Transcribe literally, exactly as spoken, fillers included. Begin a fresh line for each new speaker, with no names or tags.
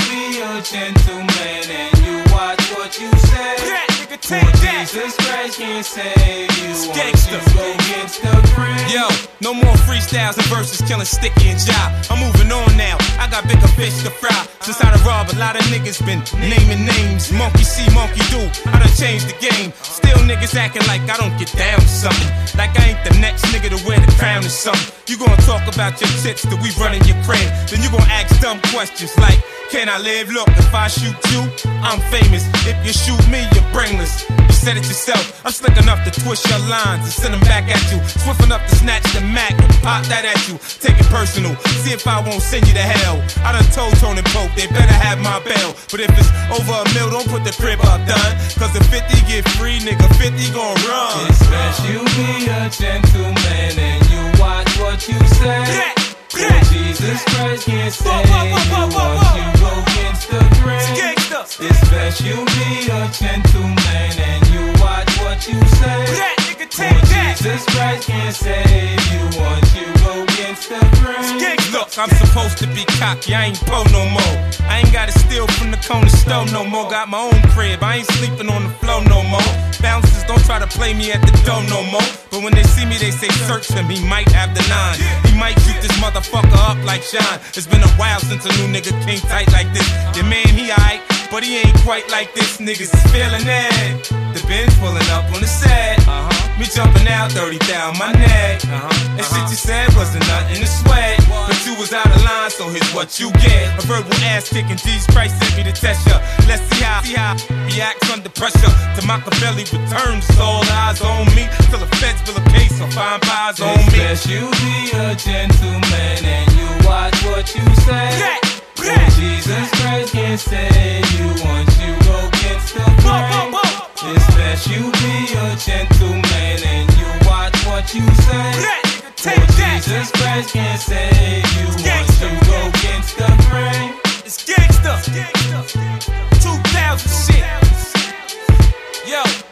be a gentleman and you watch what you say. For Jesus Christ can't save you once you go against the grain.
Yo, no more freestyles and verses killing Sticky and Job. I'm moving on now, I got bigger fish to fry. Since I done robbed, a lot of niggas been naming names. Monkey see, monkey do, I done changed the game. Still niggas acting like I don't get down with something. Like I ain't the next nigga to wear the crown or something. You gonna talk about your tits till we run in your crib. Then you gonna ask dumb questions like, can I live? Look, if I shoot you, I'm famous. If you shoot me, you're brainless. You said it yourself, I'm slick enough to twist your lines and send them back at you. Swift enough to snatch the Mac and pop that at you. Take it personal, see if I won't send you to hell. I done told Tony Pope, they better have my bail. But if it's over a mil, don't put the crib up, done. Cause if fifty get free, nigga, fifty gon' run.
It's best you be a gentleman and you watch what you say. For Jesus Christ can't save you once you go against the grain. It's best you be a gentleman and you watch what you say. For Jesus Christ can't save you once you go against the grain.
Look, I'm supposed to be cocky, I ain't po no more. I ain't gotta steal from the corner store no more. Got my own crib, I ain't sleeping on the floor no more. Bouncers don't try to play me at the door no more. But when they see me, they say search him, he might have the nine. He might shoot this motherfucker up like Shine. It's been a while since a new nigga came tight like this. Your man, he aight, but he ain't quite like this. Niggas is feeling it. The Benz pulling up on the set. Uh-huh. Me jumping out, thirty down my neck. Uh-huh. That shit you said wasn't nothing to sweat. But you was out of line, so here's what you get. A verbal ass kicking, Jesus Christ sent me to test ya. Let's see how, see how reacts under pressure. To Machiavelli returns, all eyes on me. Till the feds bill a case, so fine pies on me.
It's best you be a gentleman and you watch what you say. For Jesus Christ can't save you once you go against the grain. It's best you be a gentleman and you watch what you say. For Jesus Christ can't save you once you go against the grain.
It's gangsta, two thousand shit. Yo.